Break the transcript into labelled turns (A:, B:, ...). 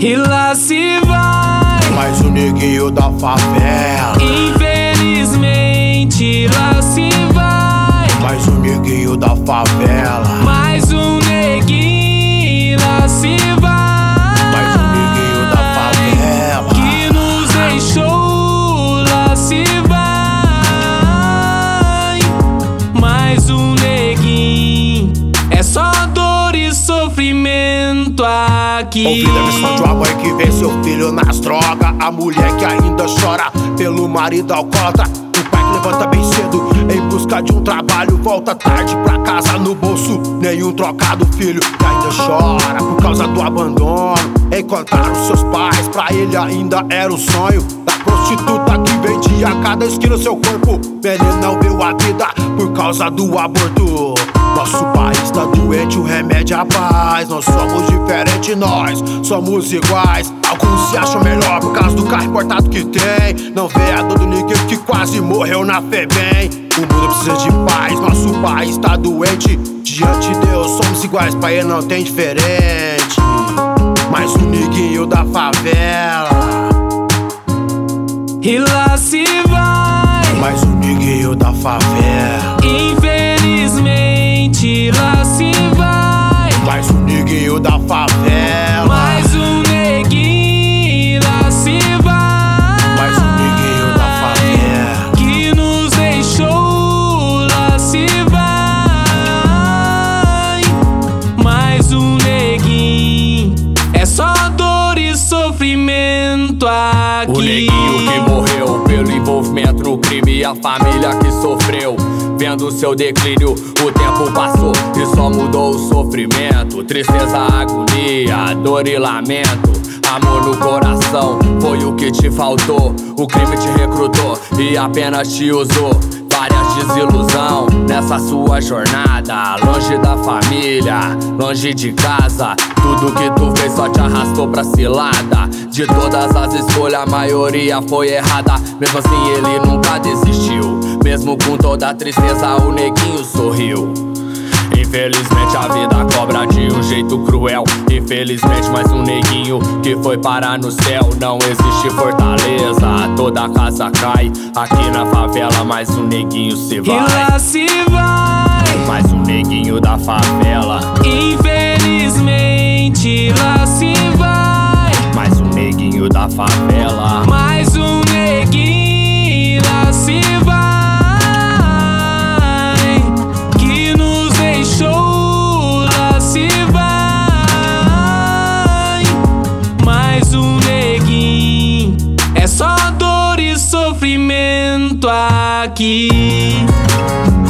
A: E lá se vai
B: mais um neguinho da favela.
A: Infelizmente lá se vai
B: Mais um neguinho da favela.
A: mais um neguinho, lá se vai
B: Mais um neguinho da favela
A: que nos deixou, lá se vai mais um neguinho. É só dor e sofrimento aqui.
B: Ouvida a versão de uma mãe que vê seu filho nas drogas, a mulher que ainda chora pelo marido alcoólatra, o pai que levanta bem cedo em busca de um trabalho, volta tarde pra casa, no bolso nenhum trocado. Filho que ainda chora por causa do abandono, encontrar os seus pais pra ele ainda era o sonho da prostituta que vendia a cada esquina seu corpo. Ele não viu a vida por causa do aborto. Nosso país tá doente, o remédio é a paz. Nós somos diferentes, nós somos iguais. Alguns se acham melhor por causa do carro importado que tem. Não vê a dor do ninguém que quase morreu na FEBEM. O mundo precisa de paz, nosso país tá doente. Diante de Deus somos iguais, pra ele não tem diferente. Mais um neguinho da favela.
A: E lá se vai
B: Mais um neguinho da favela.
A: Infelizmente lá se vai
B: Mais um neguinho da favela.
A: mais um neguinho, lá se vai
B: Mais um neguinho da favela
A: que nos deixou, lá se vai mais um neguinho. É só dor e sofrimento aqui.
C: O neguinho que morreu pelo envolvimento no crime e a família que sofreu vendo seu declínio. O tempo passou e só mudou o sofrimento, tristeza, agonia, dor e lamento. Amor no coração foi o que te faltou. O crime te recrutou e apenas te usou. Várias desilusão nessa sua jornada, longe da família, longe de casa. Tudo que tu fez só te arrastou pra cilada. De todas as escolhas a maioria foi errada. Mesmo assim ele nunca desistiu. Mesmo com toda a tristeza o neguinho sorriu. Infelizmente a vida cobra de um jeito cruel. Infelizmente mais um neguinho que foi parar no céu. Não existe fortaleza, toda casa cai. Aqui na favela mais um neguinho se
A: E
C: vai.
A: lá se vai
C: Mais um neguinho da favela.
A: Infelizmente lá se vai
C: Mais um neguinho da favela.
A: mais um neguinho, lá se vai que nos deixou, lá se vai mais um neguinho. É só dor e sofrimento aqui.